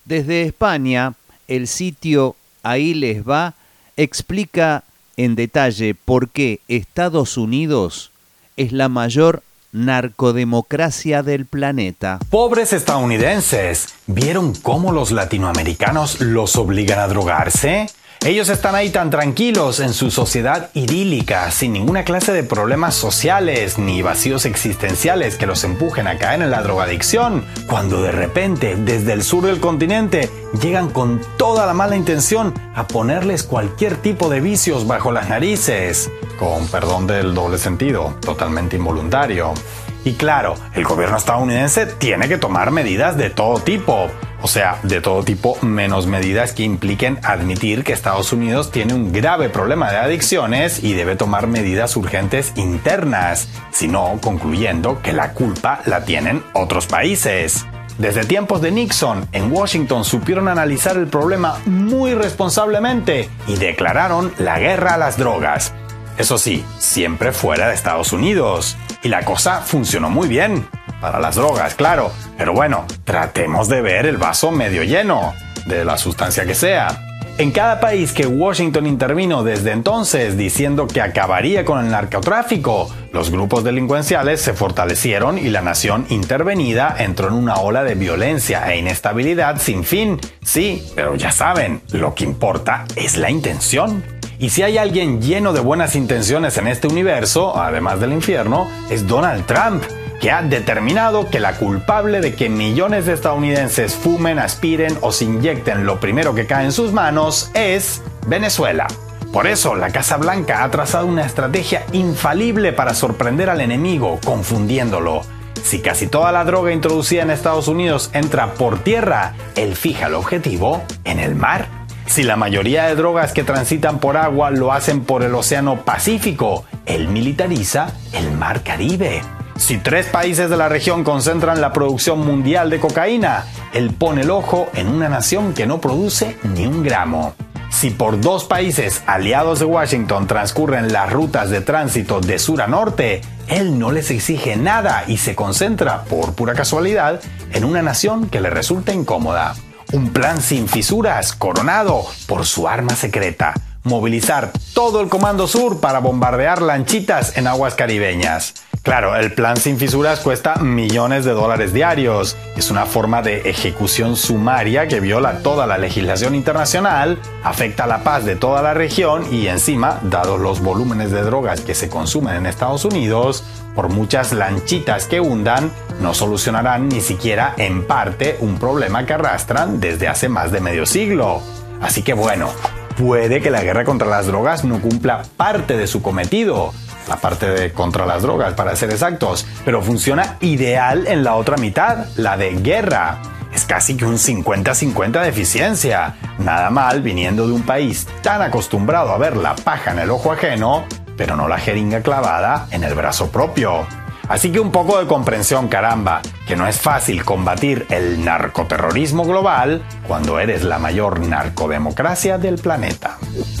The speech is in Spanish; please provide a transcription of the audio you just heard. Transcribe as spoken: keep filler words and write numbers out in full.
Desde España, el sitio Ahí les va explica en detalle por qué Estados Unidos es la mayor narcodemocracia del planeta. Pobres estadounidenses, ¿vieron cómo los latinoamericanos los obligan a drogarse? Ellos están ahí tan tranquilos en su sociedad idílica, sin ninguna clase de problemas sociales ni vacíos existenciales que los empujen a caer en la drogadicción, cuando de repente, desde el sur del continente, llegan con toda la mala intención a ponerles cualquier tipo de vicios bajo las narices. Con perdón del doble sentido, totalmente involuntario. Y claro, el gobierno estadounidense tiene que tomar medidas de todo tipo. O sea, de todo tipo menos medidas que impliquen admitir que Estados Unidos tiene un grave problema de adicciones y debe tomar medidas urgentes internas, sino concluyendo que la culpa la tienen otros países. Desde tiempos de Nixon, en Washington supieron analizar el problema muy responsablemente y declararon la guerra a las drogas. Eso sí, siempre fuera de Estados Unidos. Y la cosa funcionó muy bien. Para las drogas, claro. Pero bueno, tratemos de ver el vaso medio lleno, de la sustancia que sea. En cada país que Washington intervino desde entonces diciendo que acabaría con el narcotráfico, los grupos delincuenciales se fortalecieron y la nación intervenida entró en una ola de violencia e inestabilidad sin fin. Sí, pero ya saben, lo que importa es la intención. Y si hay alguien lleno de buenas intenciones en este universo, además del infierno, es Donald Trump, que ha determinado que la culpable de que millones de estadounidenses fumen, aspiren o se inyecten lo primero que cae en sus manos es Venezuela. Por eso, la Casa Blanca ha trazado una estrategia infalible para sorprender al enemigo, confundiéndolo. Si casi toda la droga introducida en Estados Unidos entra por tierra, él fija el objetivo en el mar. Si la mayoría de drogas que transitan por agua lo hacen por el Océano Pacífico, él militariza el Mar Caribe. Si tres países de la región concentran la producción mundial de cocaína, él pone el ojo en una nación que no produce ni un gramo. Si por dos países aliados de Washington transcurren las rutas de tránsito de sur a norte, él no les exige nada y se concentra, por pura casualidad, en una nación que le resulta incómoda. Un plan sin fisuras, coronado por su arma secreta: movilizar todo el Comando Sur para bombardear lanchitas en aguas caribeñas. Claro, el plan sin fisuras cuesta millones de dólares diarios. Es una forma de ejecución sumaria que viola toda la legislación internacional, afecta la paz de toda la región y encima, dados los volúmenes de drogas que se consumen en Estados Unidos, por muchas lanchitas que hundan, no solucionarán ni siquiera en parte un problema que arrastran desde hace más de medio siglo. Así que bueno, puede que la guerra contra las drogas no cumpla parte de su cometido, la parte de contra las drogas para ser exactos, pero funciona ideal en la otra mitad, la de guerra. Es casi que un cincuenta cincuenta de eficiencia. Nada mal viniendo de un país tan acostumbrado a ver la paja en el ojo ajeno, pero no la jeringa clavada en el brazo propio. Así que un poco de comprensión, caramba, que no es fácil combatir el narcoterrorismo global cuando eres la mayor narcodemocracia del planeta.